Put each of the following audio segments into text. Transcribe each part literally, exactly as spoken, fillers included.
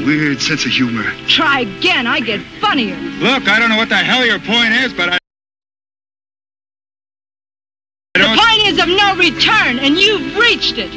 weird sense of humor. Try again, I get funnier. Look, I don't know what the hell your point is, but I... I the don't... point is of no return, and you've reached it.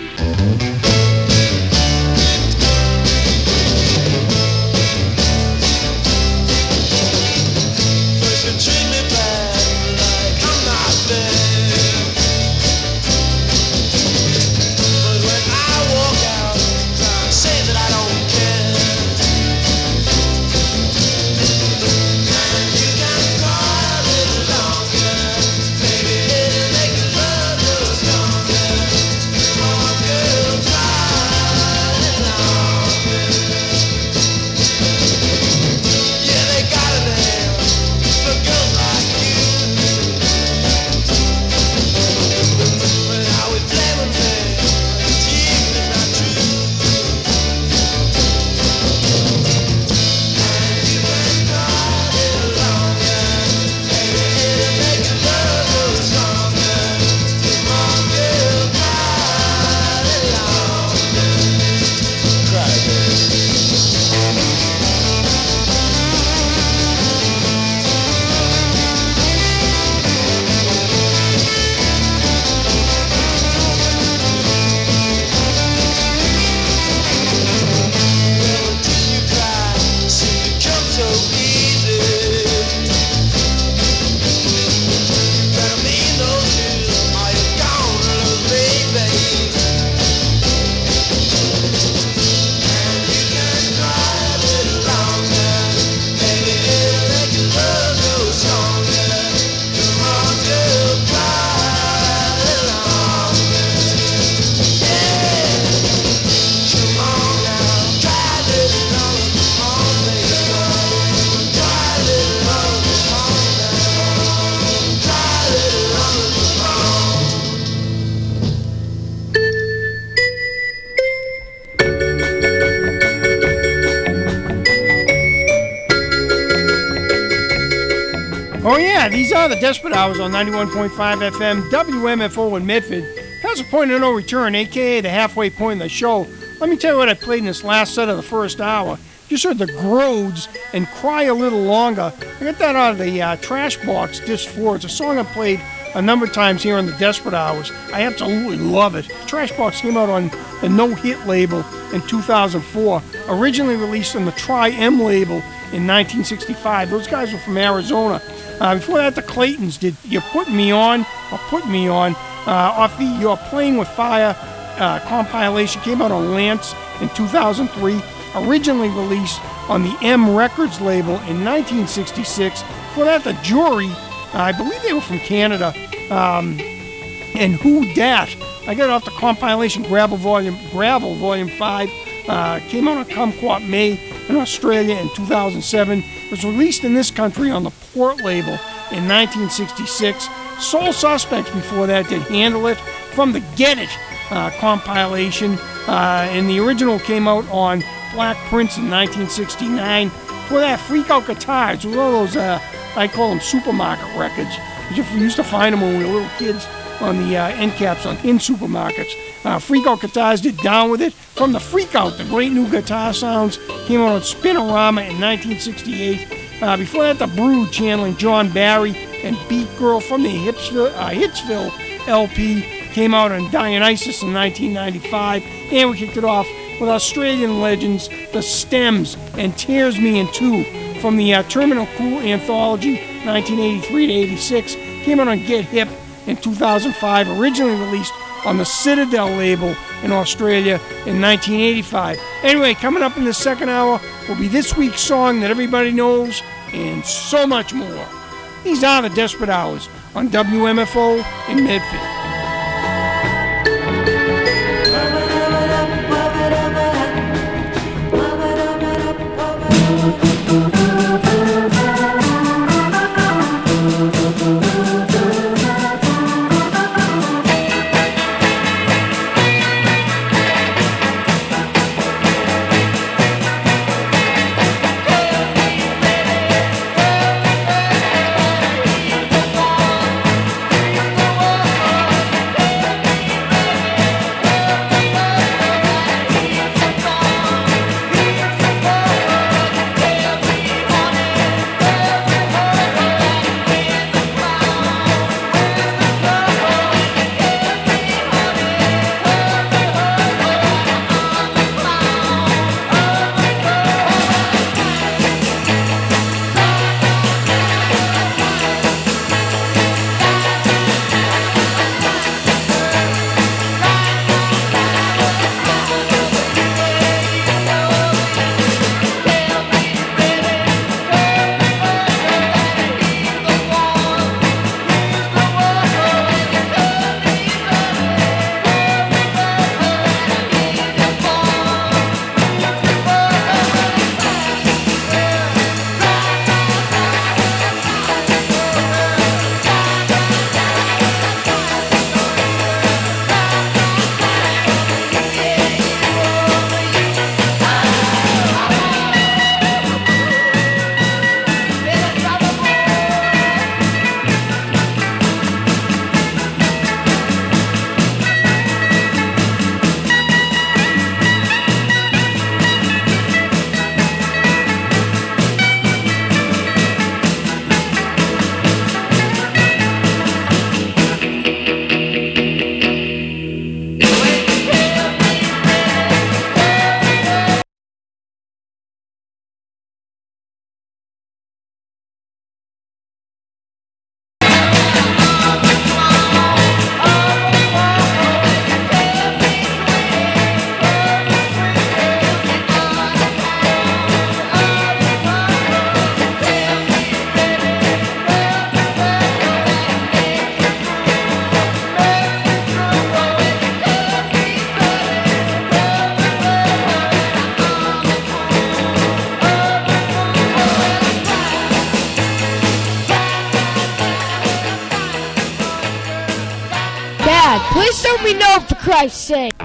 Oh yeah, these are the Desperate Hours on ninety-one point five F M, W M F O in Medford. That's a point of no return, a k a the halfway point in the show. Let me tell you what I played in this last set of the first hour. Just heard the Grodes and Cry a Little Longer. I got that out of the uh, Trash Box Disc four. It's a song I played a number of times here on the Desperate Hours. I absolutely love it. Trash Box came out on the No Hit label in two thousand four, originally released on the Tri-M label in nineteen sixty-five. Those guys were from Arizona. Uh, before that, the Claytons did You're Putting Me On, or Put Me On, uh, off the You're Playing With Fire uh, compilation. Came out on Lance in two thousand three, originally released on the M Records label in nineteen sixty-six. Before that, the Jury, uh, I believe they were from Canada, um, and Who Dat. I got it off the compilation Gravel Volume, Gravel Volume five. Uh, came out on Kumquat May in Australia in two thousand seven. It was released in this country on the Port label in nineteen sixty-six. Soul Suspects before that did Handle It from the Get It uh, compilation. Uh, and the original came out on Black Prince in nineteen sixty-nine. Before that, Freak Out Guitars. It was one of those, uh, I call them supermarket records. We used to find them when we were little kids on the uh, end caps on in supermarkets. Uh, Freak Out Guitars did Down With It from the Freak Out, the great new guitar sounds. Came out on Spinorama in nineteen sixty-eight. Uh, before that, the Brood channeling John Barry and Beat Girl from the Hipsville, uh, Hitsville L P. Came out on Dionysus in nineteen ninety-five. And we kicked it off with Australian legends, The Stems and Tears Me in Two from the uh, Terminal Cool Anthology nineteen eighty-three to eighty-six. Came out on Get Hip in two thousand five, originally released on the Citadel label in Australia in nineteen eighty-five. Anyway, coming up in the second hour will be this week's song that everybody knows and so much more. These are the Desperate Hours on W M F O in Medford. Hey! God, please let me know for Christ's sake.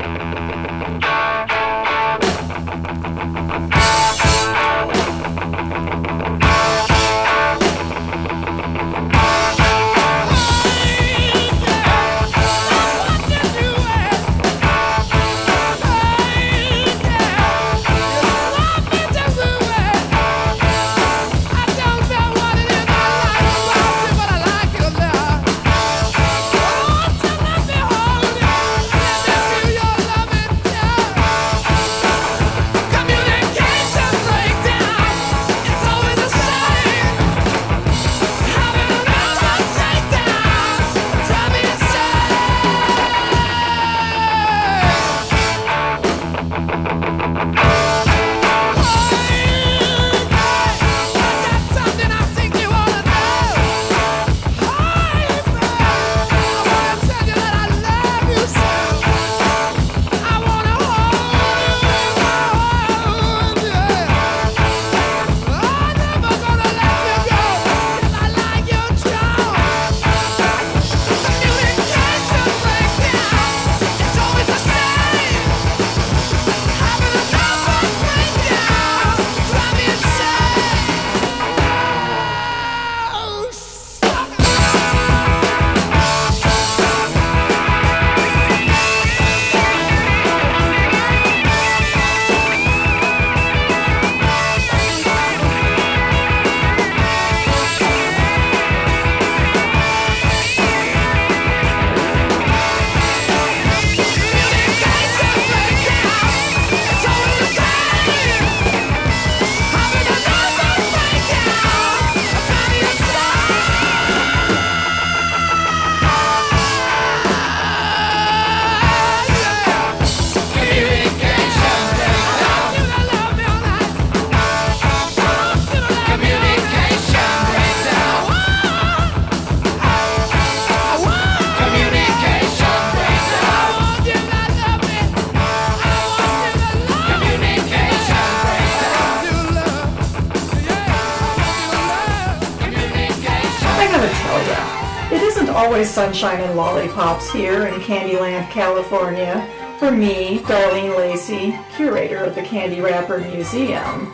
Always sunshine and lollipops here in Candyland, California, for me, Darlene Lacey, curator of the Candy Wrapper Museum.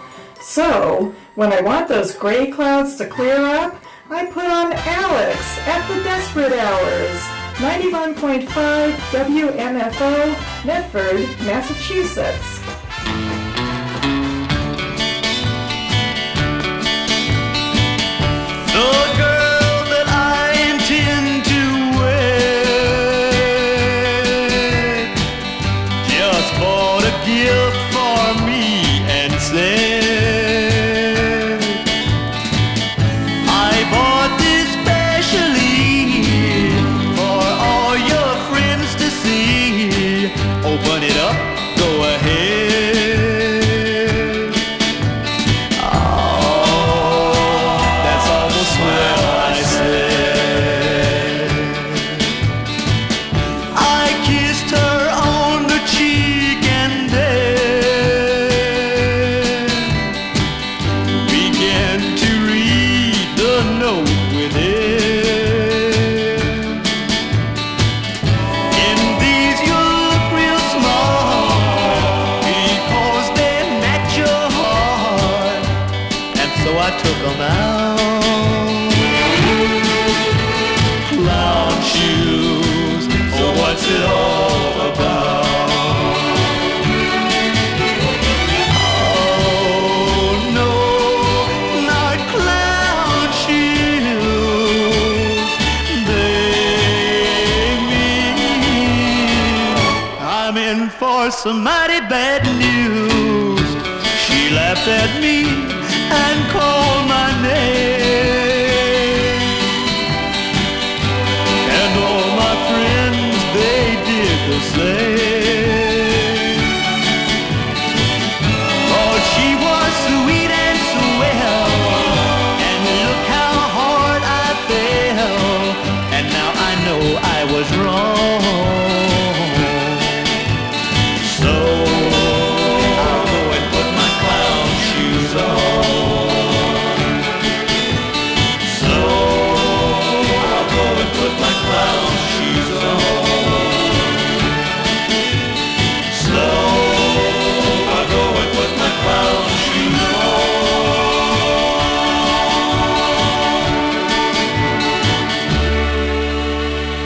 So, when I want those gray clouds to clear up, I put on Alex at the Desperate Hours, ninety-one point five W M F O, Medford, Massachusetts. The girl some mighty bad news. She laughed at me and called my name, and all my friends, they did the same. Oh, she was sweet and swell, and look how hard I fell, and now I know I was wrong. So I'll go and put my clown shoes on.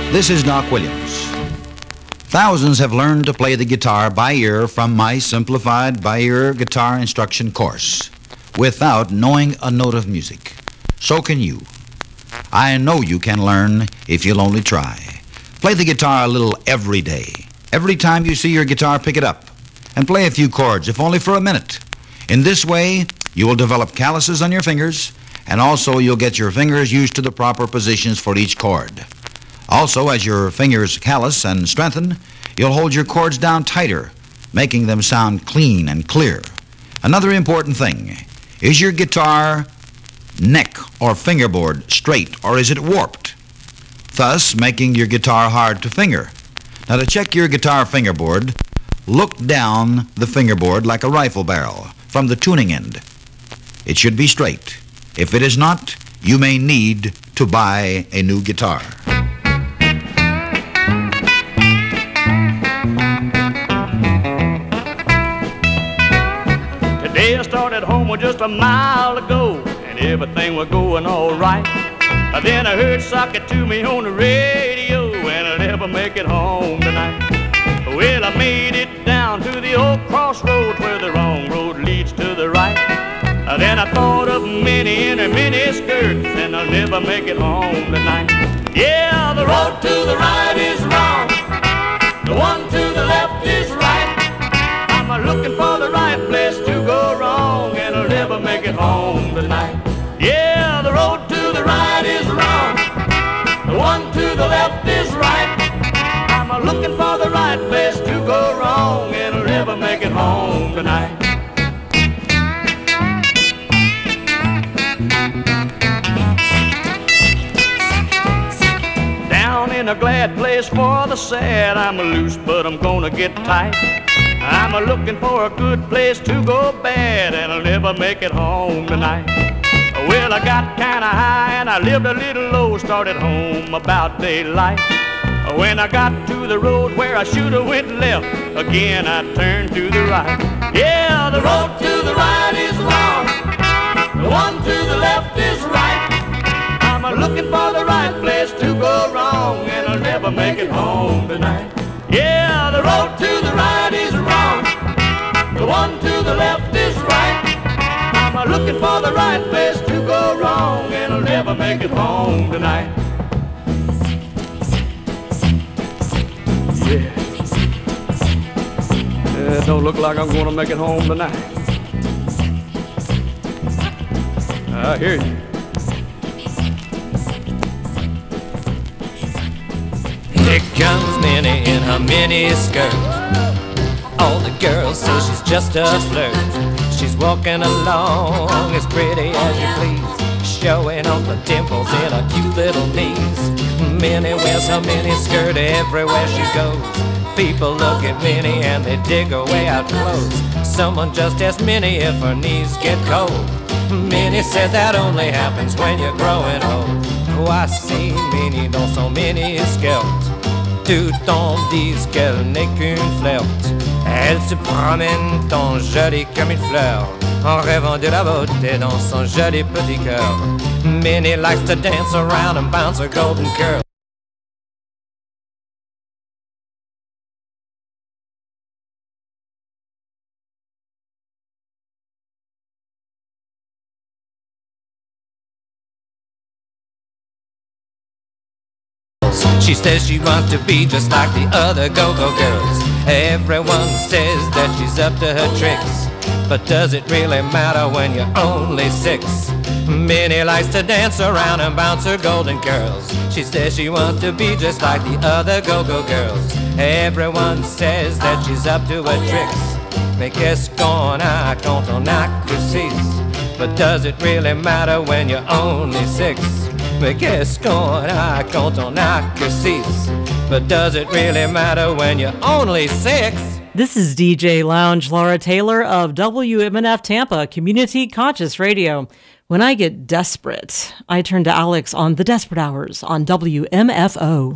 This is Doc Williams. Thousands have learned to play the guitar by ear from my simplified by ear guitar instruction course without knowing a note of music. So can you. I know you can learn if you'll only try. Play the guitar a little every day. Every time you see your guitar, pick it up and play a few chords, if only for a minute. In this way, you will develop calluses on your fingers, and also you'll get your fingers used to the proper positions for each chord. Also, as your fingers callus and strengthen, you'll hold your chords down tighter, making them sound clean and clear. Another important thing, is your guitar neck or fingerboard straight, or is it warped, thus making your guitar hard to finger? Now, to check your guitar fingerboard, look down the fingerboard like a rifle barrel from the tuning end. It should be straight. If it is not, you may need to buy a new guitar. Today I started home just a mile ago, and everything was going all right. Then I heard socket to me on the radio, and I'll never make it home tonight. Well, I made it down to the old crossroads where the wrong road leads to the right. Then I thought of Minnie in her mini skirts, and I'll never make it home tonight. Yeah, the road to the right is wrong, the one to the left is right. I'm looking for the right place to go wrong, and I'll never make it home tonight. Yeah, the road to the right is wrong, the one to the left is right. I'm looking for the right place to go wrong, and I'll never make it home tonight. Down in a glad place for the sad, I'm loose but I'm gonna get tight. I'm a looking for a good place to go bad, and I'll never make it home tonight. Well, I got kinda high and I lived a little low, started home about daylight. When I got to the road where I shoulda went left, again I turned to the right. Yeah, the road to the right is wrong, the one to the left is right. I'm a looking for the right place to go wrong, and I'll never make it home tonight. Yeah, the road to the right is wrong, the one to the left is right. I'm looking for the right place to go wrong, and I'll never make it home tonight. Yeah. Yeah, it don't look like I'm gonna make it home tonight. I hear you. Here comes Minnie in her mini skirt. All the girls say she's just a flirt. She's walking along as pretty as you please, showing off the dimples in her cute little knees. Minnie wears her mini skirt everywhere she goes. People look at Minnie and they dig her way out close. Someone just asked Minnie if her knees get cold. Minnie said that only happens when you're growing old. Voici Minnie dans son mini skirt, tout en disent qu'elle n'est qu'une flirte. Elle se promène tant jolie comme une fleur, en rêvant de la beauté dans son joli petit cœur. Minnie likes to dance around and bounce her golden curls. She says she wants to be just like the other go-go girls. Everyone says that she's up to her tricks, but does it really matter when you're only six? Minnie likes to dance around and bounce her golden curls. She says she wants to be just like the other go-go girls. Everyone says that she's up to her tricks. Mais qu'est-ce qu'on a quand on a que six? But does it really matter when you're only six? Mais qu'est-ce qu'on a quand on a que six? But does it really matter when you're only six? This is D J Lounge Laura Taylor of W M N F Tampa Community Conscious Radio. When I get desperate, I turn to Alex on The Desperate Hours on W M F O.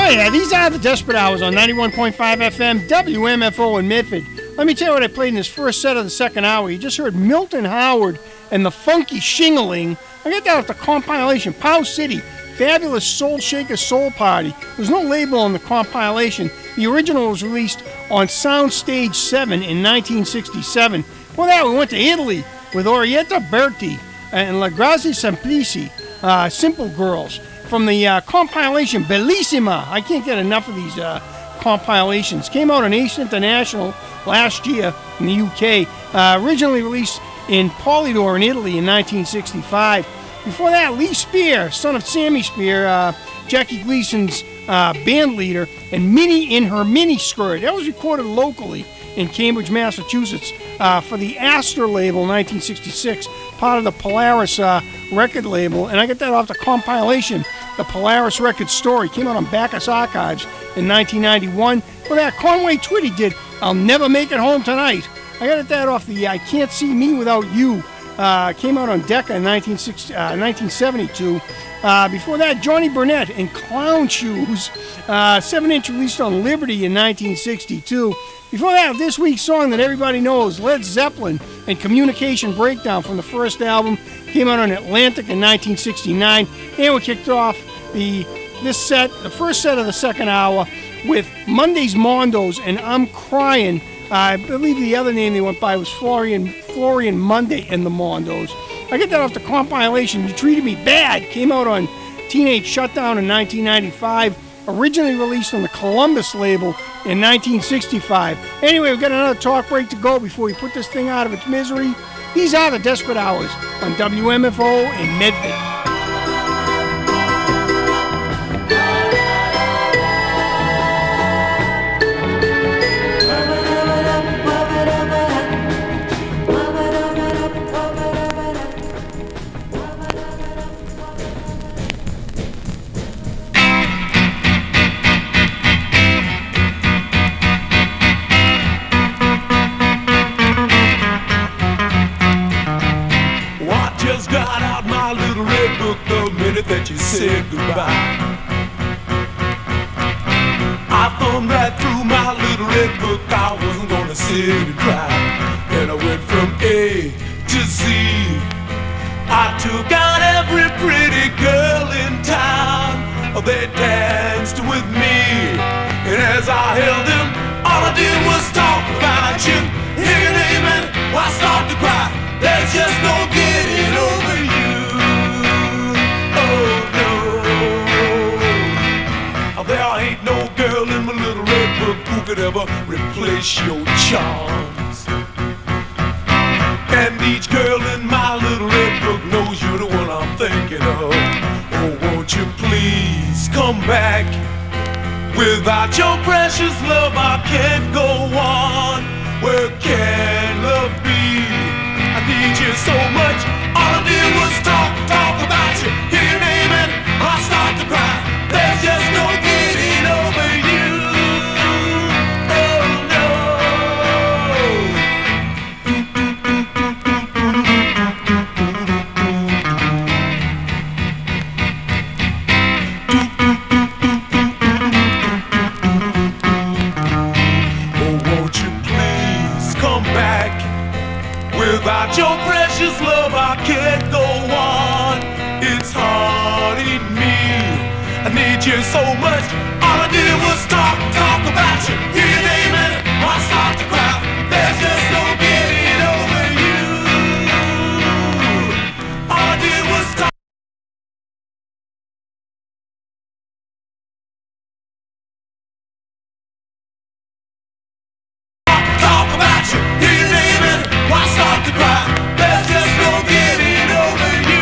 Oh yeah, these are the Desperate Hours on ninety-one point five F M, W M F O in Medford. Let me tell you what I played in this first set of the second hour. You just heard Milton Howard and the Funky Shingling. I got that off the compilation, Pow City, Fabulous Soul Shaker Soul Party. There's no label on the compilation. The original was released on Soundstage seven in nineteen sixty-seven. Well, that we went to Italy with Orietta Berti and La Grazie Semplici, uh, Simple Girls, from the uh, compilation Bellissima. I can't get enough of these uh, compilations. Came out on Ace International last year in the U K. Uh, originally released in Polydor in Italy in nineteen sixty-five. Before that, Lee Spear, son of Sammy Spear, uh, Jackie Gleason's uh, band leader, and Minnie in Her Mini Skirt. That was recorded locally in Cambridge, Massachusetts, uh, for the Astor label, nineteen sixty-six, part of the Polaris uh, record label. And I got that off the compilation, the Polaris Record Story. Came out on Bacchus Archives in nineteen ninety-one. Well, that Conway Twitty did I'll Never Make It Home Tonight. I got that off the I Can't See Me Without You. Uh, came out on Decca in nineteen seventy-two. Uh, before that, Johnny Burnett and Clown Shoes, uh, seven inch released on Liberty in nineteen sixty-two. Before that, this week's song that everybody knows, Led Zeppelin and Communication Breakdown from the first album, came out on Atlantic in nineteen sixty-nine. And we kicked off the this set, the first set of the second hour, with Monday's Mondos and I'm Crying. Uh, I believe the other name they went by was Florian, Florian Monday and the Mondos. I get that off the compilation You Treated Me Bad. Came out on Teenage Shutdown in nineteen ninety-five. Originally released on the Columbus label in nineteen sixty-five. Anyway, we've got another talk break to go before we put this thing out of its misery. These are the Desperate Hours on W M F O in Medford. That you said goodbye. I thumbed right through my little red book. I wasn't gonna sit and cry. And I went from A to Z. I took out every pretty girl in town. They danced with me, and as I held them, all I did was talk about you. Hear your name and I start to cry. There's just no getting over you. There ain't no girl in my little red book who could ever replace your charms. And each girl in my little red book knows you're the one I'm thinking of. Oh, won't you please come back? Without your precious love I can't go on. Where can love be? I need you so much. All I did was talk, talk about you. Hear your name and I start to cry. There's just no getting over you. Oh no. Oh, won't you please come back? Without your precious love I can't go on. It's haunting me. I need you so much. All I did was talk, talk about you. Hear your name and I start to cry. There's just no getting over you. All I did was talk. Talk about you. Hear your name and I start to cry. There's just no getting over you.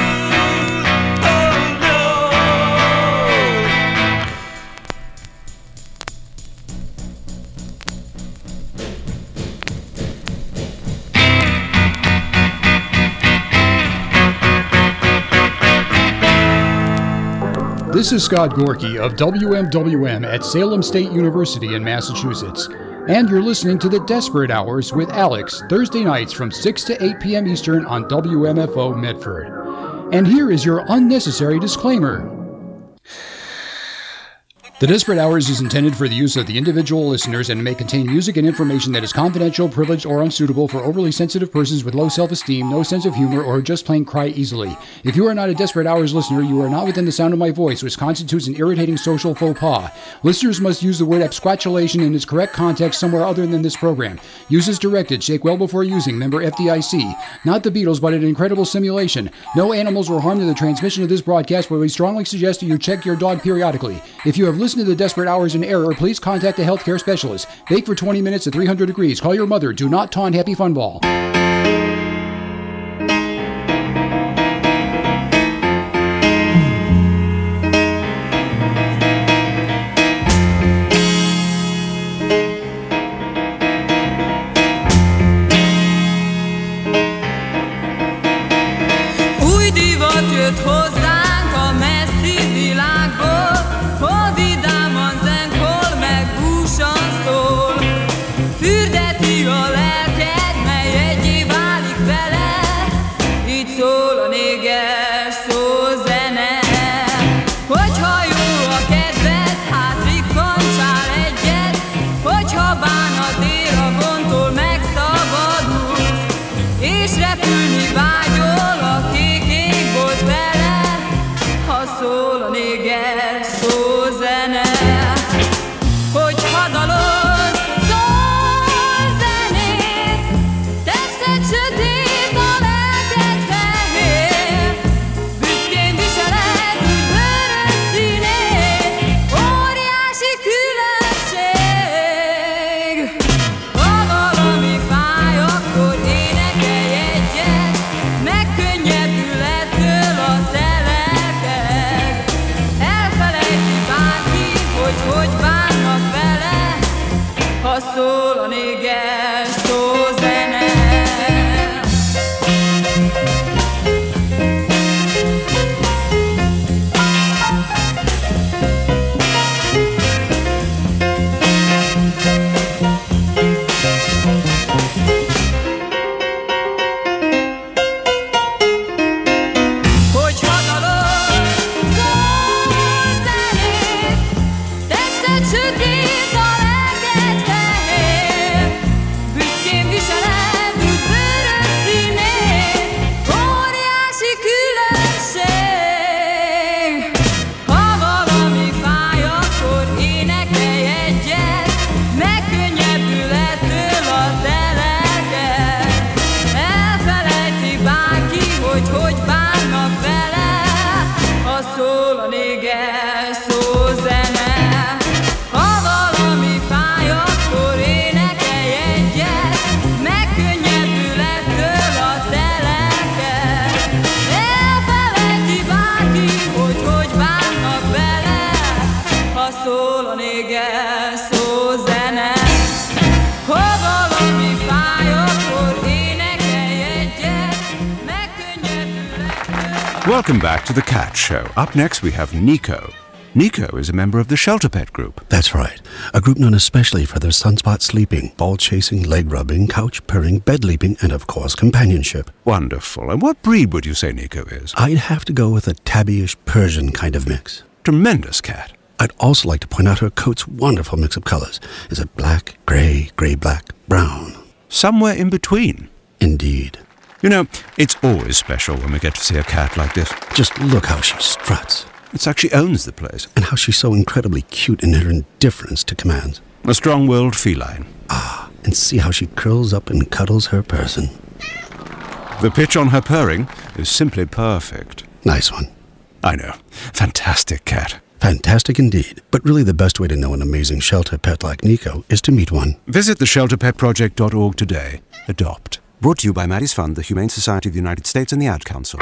This is Scott Gorky of W M W M at Salem State University in Massachusetts, and you're listening to the Desperate Hours with Alex, Thursday nights from six to eight p.m. Eastern on W M F O Medford. And here is your unnecessary disclaimer. The Desperate Hours is intended for the use of the individual listeners and may contain music and information that is confidential, privileged, or unsuitable for overly sensitive persons with low self-esteem, no sense of humor, or just plain cry easily. If you are not a Desperate Hours listener, you are not within the sound of my voice, which constitutes an irritating social faux pas. Listeners must use the word absquatulation in its correct context somewhere other than this program. Use as directed. Shake well before using. Member F D I C. Not the Beatles, but an incredible simulation. No animals were harmed in the transmission of this broadcast, but we strongly suggest that you check your dog periodically. If you have listened to the Desperate Hours in error, please contact a healthcare specialist. Bake for twenty minutes at three hundred degrees. Call your mother. Do not taunt Happy Fun Ball. Új divat jött hozzánk a messzi világból, hol vidáman zeng, hol meg búsan szól. Fürdeti a lelked, mely egyé válik vele, így szól a néger szózene. Hogyha jó a kedved, hát rikkantsál egyet, hogyha bánat ér a gondtól megszabadulsz, és repülni vágyol a kék égbolt vele, ha szól a néger szózene. Hogyha daloz, szól zenét, tested sötét, a lelked fehér, büszkén viseled úgy bőröd színét, óriási különbség. Ha valami fáj, akkor énekelj egyet, megkönnyebbül ettől a te lelked. Elfelejti bárki, hogy hogy bánnak vele, ha szól a néger szózene. Hogyha daloz, szól zenét, tested sötét, a lelked fehér, büszkén viseled úgy bőröd színét, óriási különbség. Ha valami fáj, akkor énekelj egyet, megkönnyebbül ettől a te lelked. Elfelejti bárki, hogy hogy bánnak vele, ha szól a néger szózene. Ha valami fáj, akkor énekelj egyet, megkönnyebbül ettől a te lelked. Elfelejti bárki, hogy hogy bánnak vele, ha szól a néger szózene. Ha valami fáj, akkor énekelj egyet, megkönnyebbül ettől. Welcome back to the Cat Show. Up next, we have Nico. Nico is a member of the Shelter Pet Group. That's right. A group known especially for their sunspot sleeping, ball chasing, leg rubbing, couch purring, bed leaping, and of course companionship. Wonderful. And what breed would you say Nico is? I'd have to go with a tabbyish Persian kind of mix. Tremendous cat. I'd also like to point out her coat's wonderful mix of colors. Is it black, gray, gray-black, brown? Somewhere in between. Indeed. You know, it's always special when we get to see a cat like this. Just look how she struts. It's like she owns the place. And how she's so incredibly cute in her indifference to commands. A strong-willed feline. Ah, and see how she curls up and cuddles her person. The pitch on her purring is simply perfect. Nice one. I know. Fantastic cat. Fantastic indeed. But really the best way to know an amazing shelter pet like Nico is to meet one. Visit the shelter pet project dot org today. Adopt. Brought to you by Maddie's Fund, the Humane Society of the United States, and the Ad Council.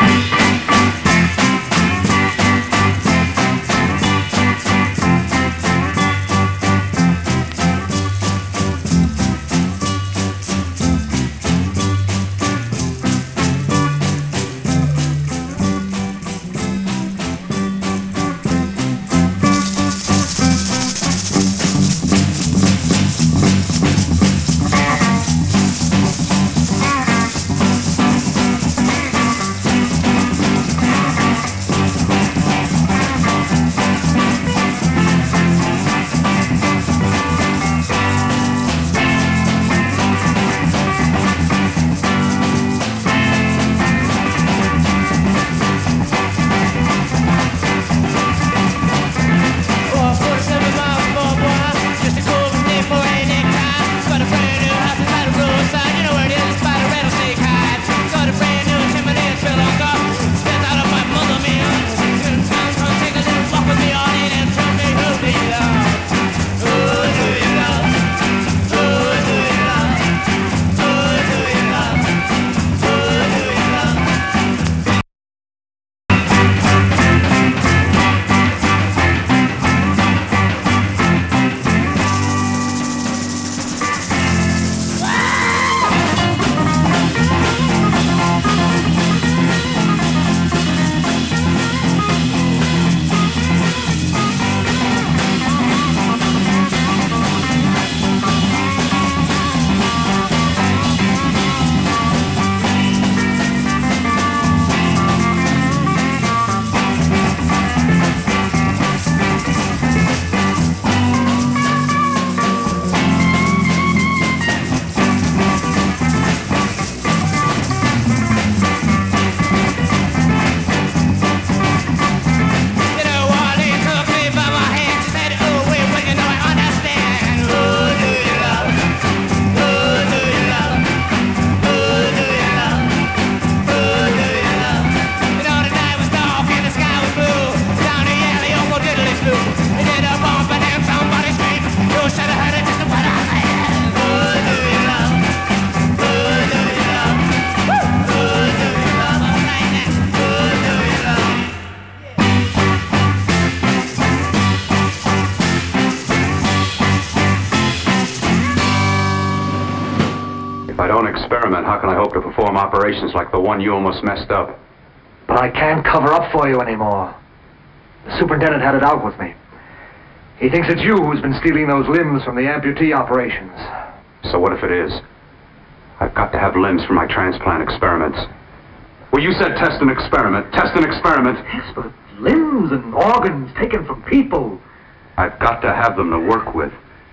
experiment, how can I hope to perform operations like the one you almost messed up? But I can't cover up for you anymore. The superintendent had it out with me. He thinks it's you who's been stealing those limbs from the amputee operations. So what if it is? I've got to have limbs for my transplant experiments. Well, you said test an experiment. Test an experiment. Yes, but limbs and organs taken from people. I've got to have them to work with.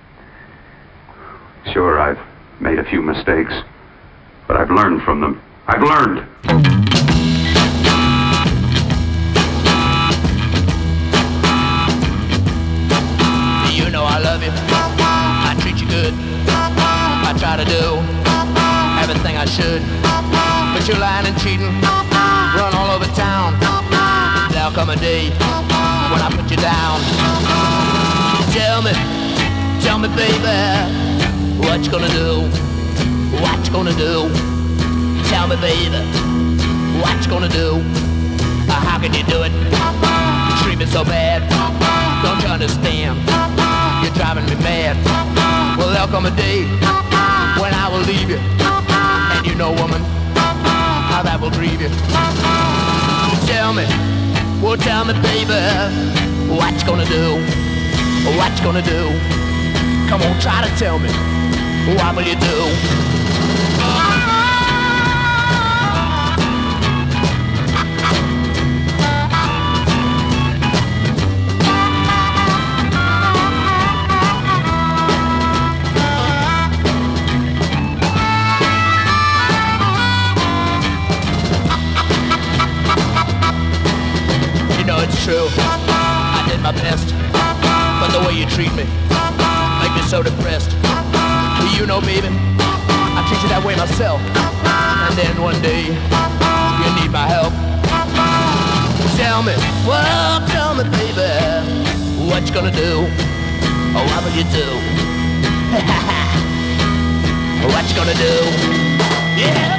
Sure, I've made a few mistakes, but I've learned from them. I've learned. You know I love you. I treat you good. I try to do everything I should. But you're lying and cheating, run all over town. There'll come a day when I put you down. Tell me, tell me, baby, what you gonna do? What you gonna do? Tell me, baby, what you gonna do? Uh, how can you do it? You treat me so bad. Don't you understand? You're driving me mad. Well, there'll come a day when I will leave you. And you know, woman, how that will grieve you. Tell me, well, tell me, baby, what you gonna do? What you gonna do? Come on, try to tell me. What will you do? You know it's true, I did my best, but the way you treat me make me so depressed. You know, baby, I treat you that way myself. And then one day, you need my help. Tell me, well, tell me, baby, what you gonna do? Or what will you do? What you gonna do? Yeah!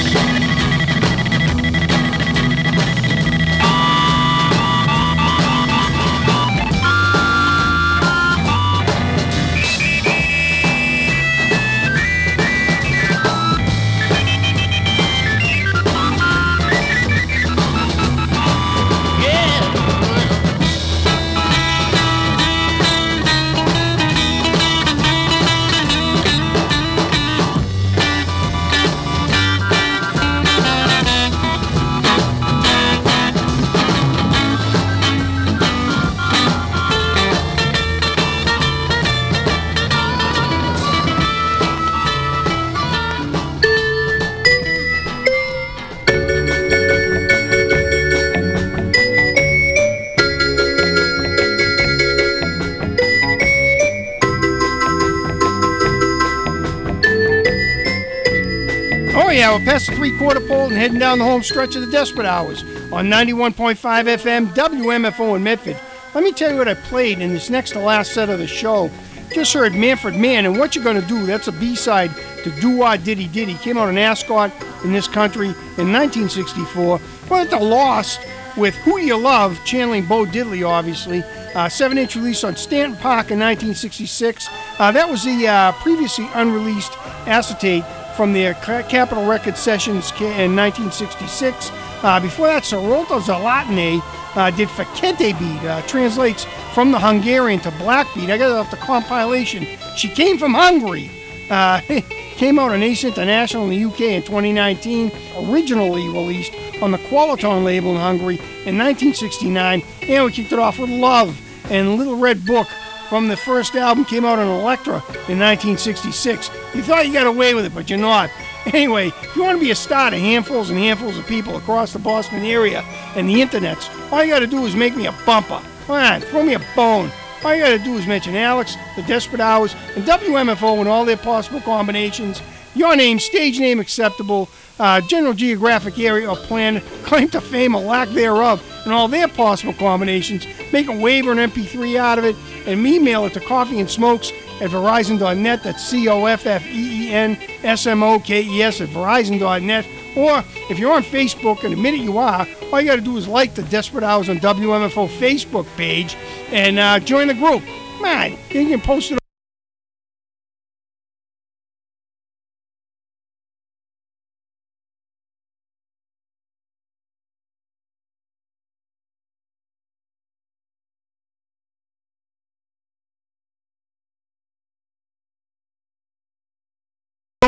We're past the three-quarter pole and heading down the home stretch of the Desperate Hours on ninety-one point five F M W M F O in Medford. Let me tell you what I played in this next to last set of the show. Just heard Manfred Mann and What You Gonna Do. That's a B-side to Do-Wah Diddy Diddy. Came out in Ascot in this country in nineteen sixty-four. Went to Lost with Who You Love, channeling Bo Diddley, obviously. Uh, seven-inch release on Stanton Park in nineteen sixty-six. Uh, that was the uh, previously unreleased acetate from their Capitol Records sessions in nineteen sixty-six. Uh, before that, Sarolta Zalatne uh, did Fekete Beat, uh, translates from the Hungarian to Black Beat. I got it off the compilation. She Came From Hungary. Uh, came out on Ace International in the U K in twenty nineteen, originally released on the Qualiton label in Hungary in nineteen sixty-nine, and we kicked it off with Love and Little Red Book from the first album, came out on Elektra in nineteen sixty-six. You thought you got away with it, but you're not. Anyway, if you want to be a star to handfuls and handfuls of people across the Boston area and the internets, all you got to do is make me a bumper. Come on, throw me a bone. All you got to do is mention Alex, the Desperate Hours, and W M F O and all their possible combinations. Your name, stage name acceptable, uh, general geographic area or planet, claim to fame or lack thereof, and all their possible combinations. Make a waiver and M P three out of it, and email it to coffee and smokes at verizon dot net. That's C O F F E E N S M O K E S at verizon dot net. Or if you're on Facebook, and admit it you are, all you got to do is like the Desperate Hours on W M F O Facebook page and uh, join the group. Come on, you can post it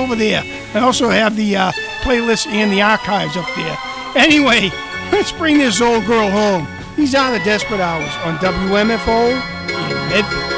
over there. I also have the uh, playlist and the archives up there. Anyway, let's bring this old girl home. These are the Desperate Hours on W M F O in Medford.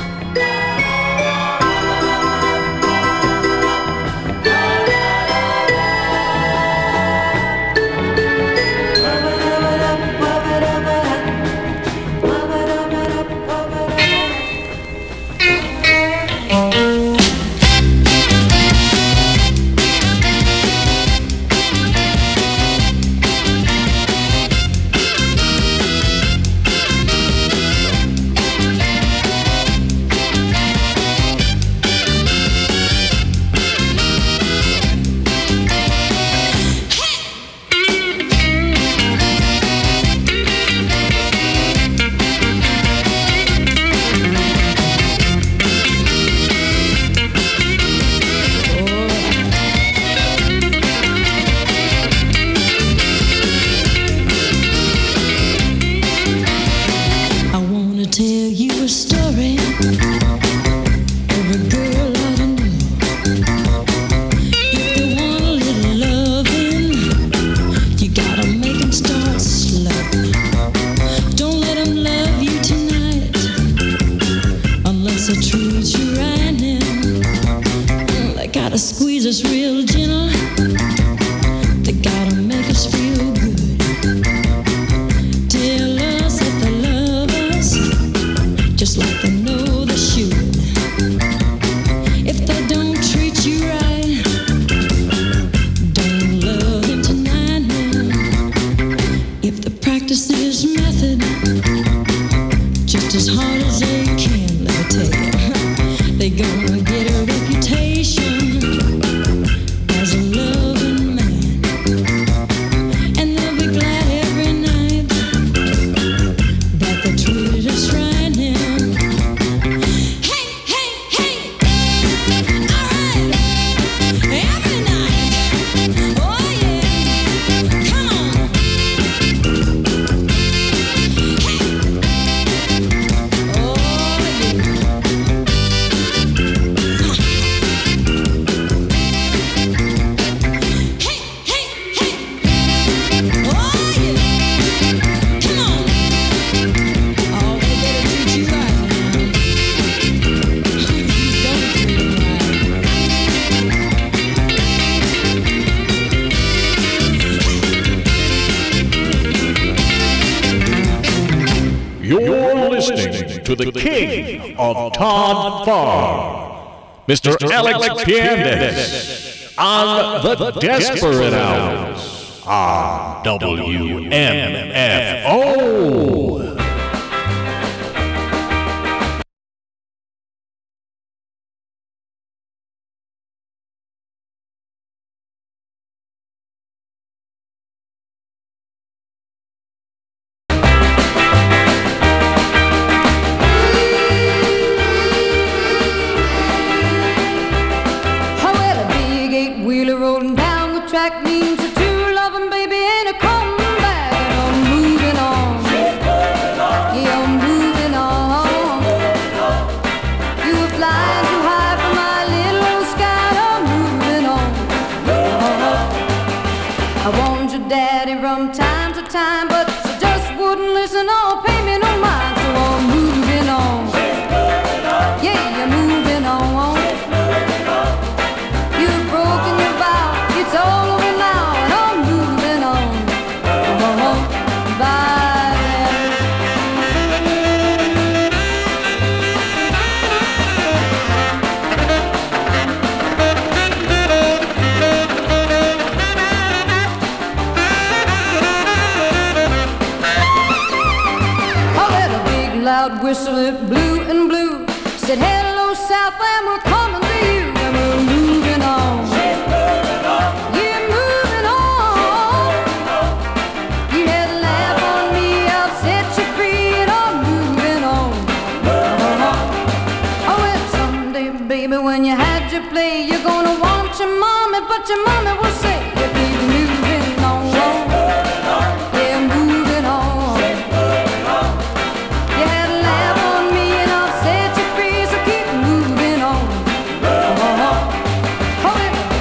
To the king of Todd Farr, Mister Alex Piandes, on the Desperate Hours on W M F O. Whistle it blue and blue. Said hello Southland, we're coming to you, and we're moving on. She's moving on. You're moving on. You had a laugh on me, I'll set you free, and I'm moving on. Oh, well, someday, baby, when you had your play, you're gonna want your mommy, but your mommy will say you keep moving on. Yeah, moving on. Oh,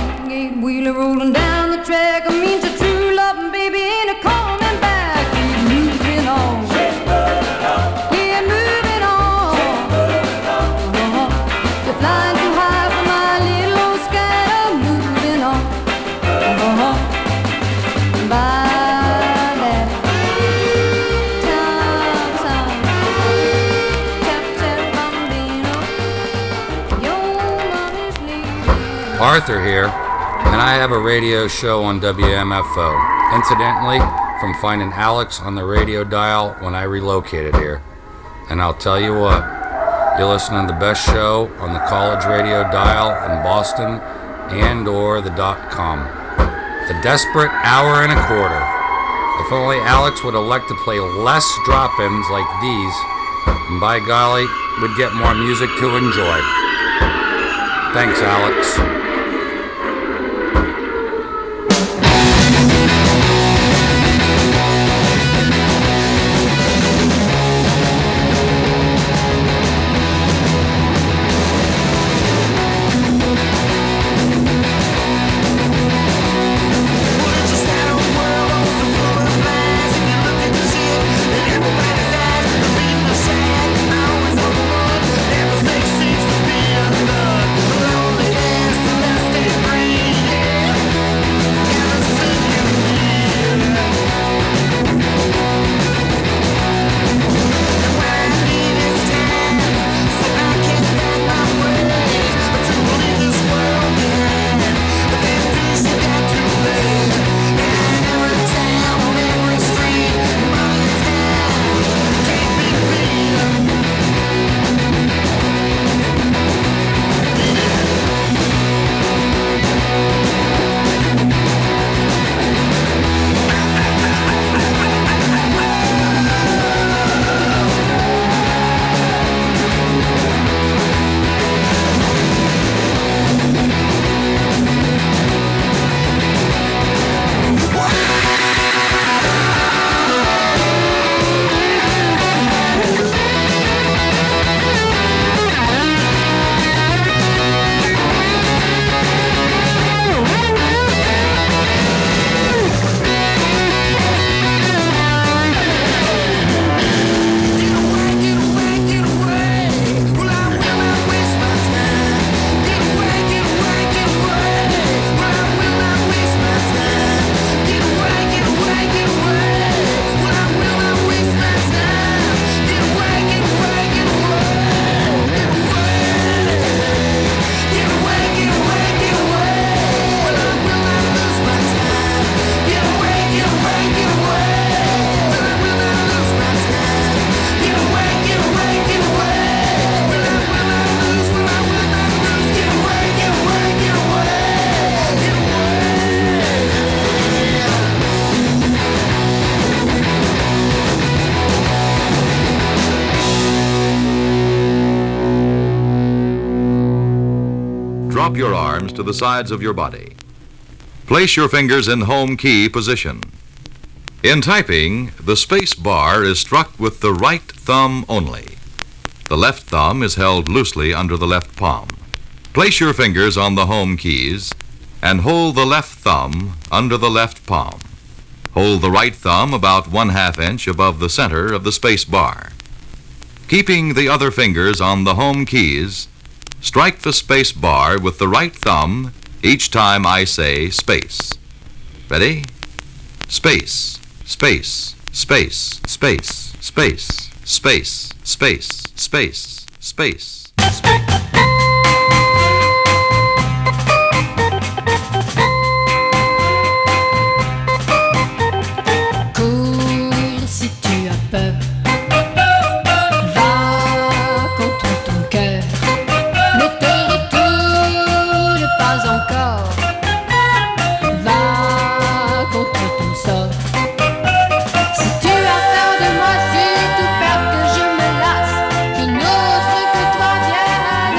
Arthur here, and I have a radio show on W M F O. Incidentally, from finding Alex on the radio dial when I relocated here. And I'll tell you what, you're listening to the best show on the college radio dial in Boston and or the dot com. The Desperate Hour and a Quarter. If only Alex would elect to play less drop-ins like these, and by golly, we'd get more music to enjoy. Thanks, Alex. Drop your arms to the sides of your body. Place your fingers in home key position. In typing, the space bar is struck with the right thumb only. The left thumb is held loosely under the left palm. Place your fingers on the home keys and hold the left thumb under the left palm. Hold the right thumb about one half inch above the center of the space bar. Keeping the other fingers on the home keys, strike the space bar with the right thumb each time I say space. Ready? Space, space, space, space, space, space, space, space, space, space. Cours si tu as peur. Va contre ton cœur. Ne te retourne pas encore. Va contre ton sort. Si tu as peur de moi, si tu peur que je me lasse, qu'une autre que toi vienne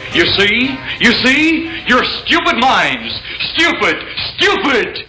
You see? You see? Your stupid minds. Stupid! Stupid!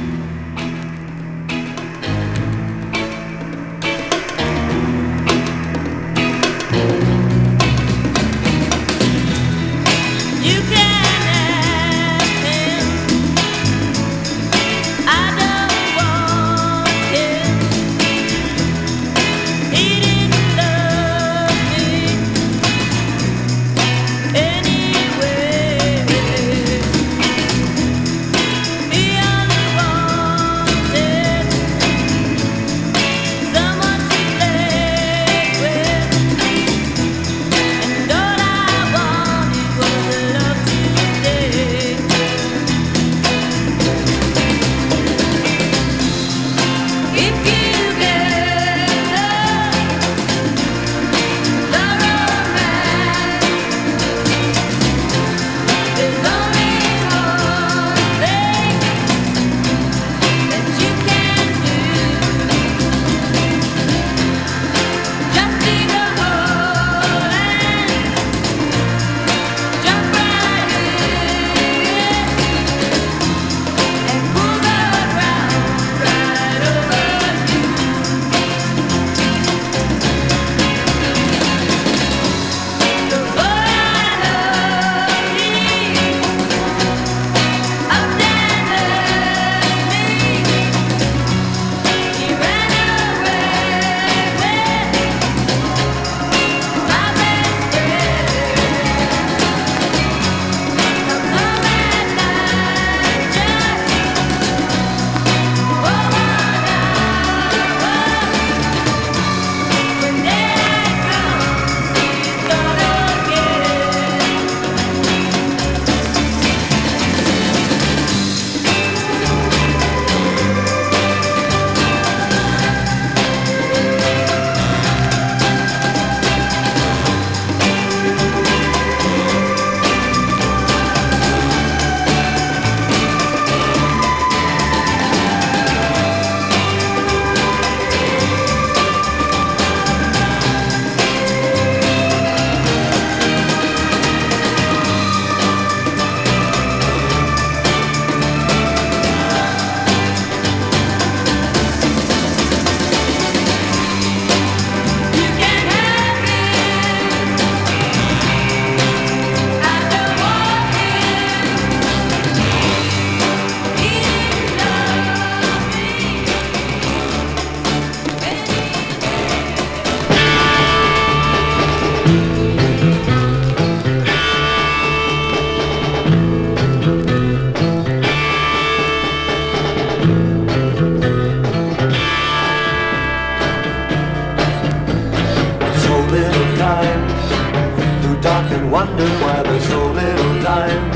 wonder why there's so little time.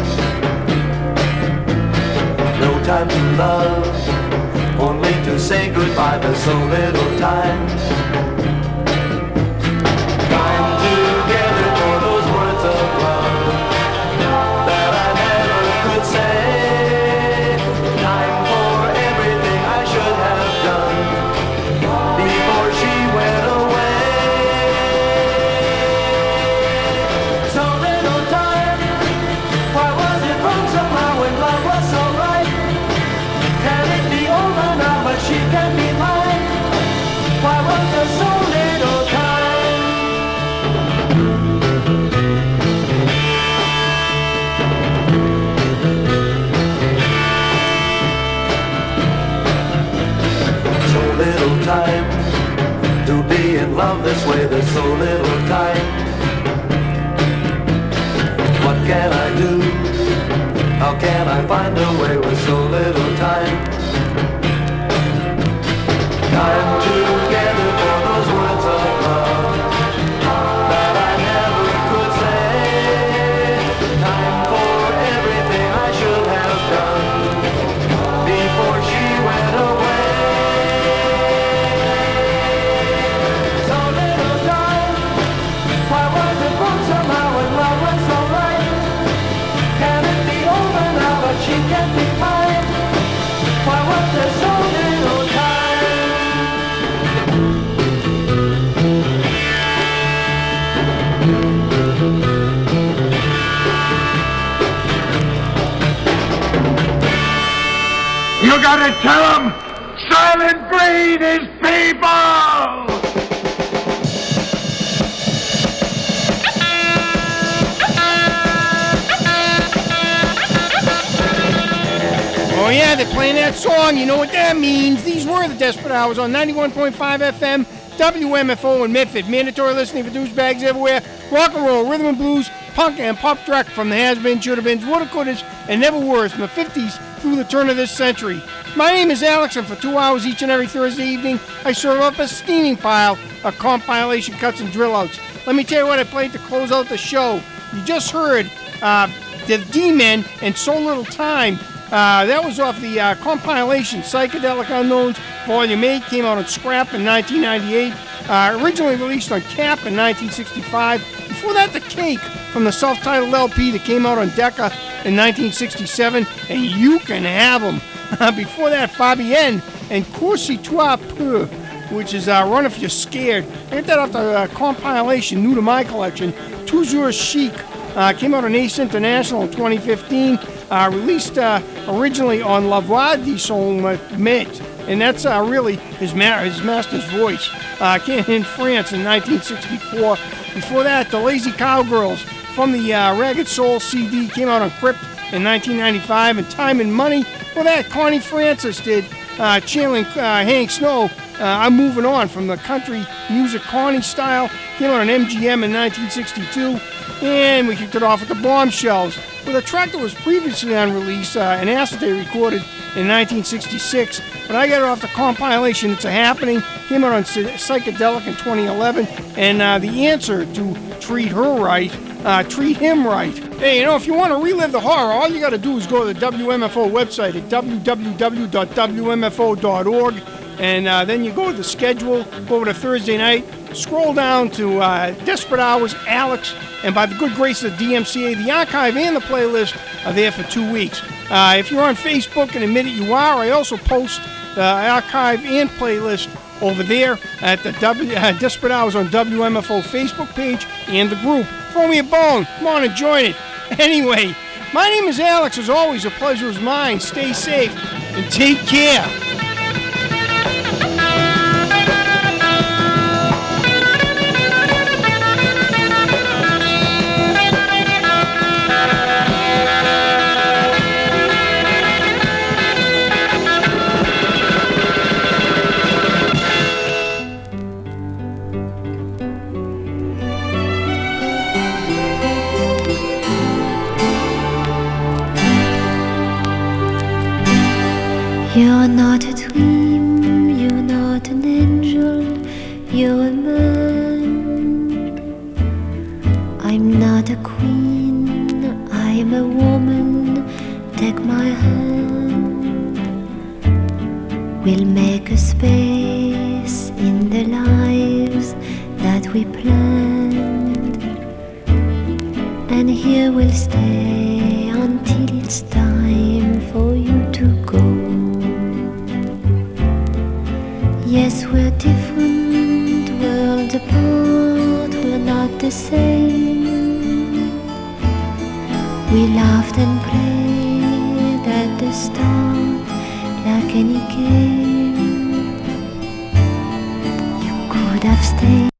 No time to love, only to say goodbye. There's so little time. Time together for those words of love that I never could say. Time for everything I should have done before she went away. So little time, why was it wrong somehow when love was so right? Can it be over now, but she can be mine? Why was there so little time? So little time to be in love this way. There's so little time. What can I do? How can I find a way with so little time? Time together for those words of love that I never could say. Time for everything I should have done before she went away. So little time, why was it wrong somehow when love was so right? Can it be over now, but she can't be mine? these people! Oh yeah, they're playing that song. You know what that means. These were the Desperate Hours on ninety-one point five F M, W M F O in Medford. Mandatory listening for douchebags everywhere. Rock and roll, rhythm and blues, punk and pop rock from the has-beens, should-have-beens, woulda-couldas, and never-weres from the fifties through the turn of this century. My name is Alex, and for two hours each and every Thursday evening, I serve up a steaming pile of compilation cuts and drill-outs. Let me tell you what I played to close out the show. You just heard uh, the D-Men and So Little Time. Uh, that was off the uh, compilation Psychedelic Unknowns Volume eight, came out on Scrap in nineteen ninety-eight, uh, originally released on Cap in nineteen sixty-five. Before that, The Cake from the self-titled L P that came out on Decca in nineteen sixty-seven, and You Can Have 'Em. Before that, Fabienne and Coursi Toi Peu, which is uh, Run If You're Scared. I got that off the uh, compilation, new to my collection, Toujours Chic. Uh, came out on Ace International in twenty fifteen. Uh, released uh, originally on La Voix du Son Maître, and that's uh, really his, ma- his master's voice. Uh, came in France in nineteen sixty-four. Before that, The Lazy Cowgirls from the uh, Ragged Soul C D came out on Crypt in nineteen ninety-five, and Time and Money. For that, Connie Francis did, uh, channeling uh, Hank Snow. Uh, I'm Moving On from the country music Connie style. Came out on M G M in nineteen sixty-two. And we kicked it off with the Bombshells with a track that was previously on release, uh, an acid they recorded in nineteen sixty-six. But I got it off the compilation It's a Happening. Came out on Psychedelic in twenty eleven. And uh, the answer to Treat Her Right, uh, Treat Him Right. Hey, you know, if you want to relive the horror, all you got to do is go to the W M F O website at w w w dot w m f o dot org. And uh, then you go to the schedule, go over to Thursday night, scroll down to uh, Desperate Hours, Alex, and by the good grace of the D M C A, the archive and the playlist are there for two weeks. Uh, if you're on Facebook, and admit it you are, I also post the archive and playlist over there at the w, uh, Desperate Hours on W M F O Facebook page and the group. Throw me a bone. Come on and join it. Anyway, my name is Alex. As always, a pleasure is mine. Stay safe and take care. You're not a dream, you're not an angel, you're a man. I'm not a queen, I'm a woman, take my hand. We'll make a space in the lives that we planned, and here we'll stay until it's time for you to go. Yes, we're different, worlds apart, we're not the same. We laughed and played at the start like any game. You could have stayed.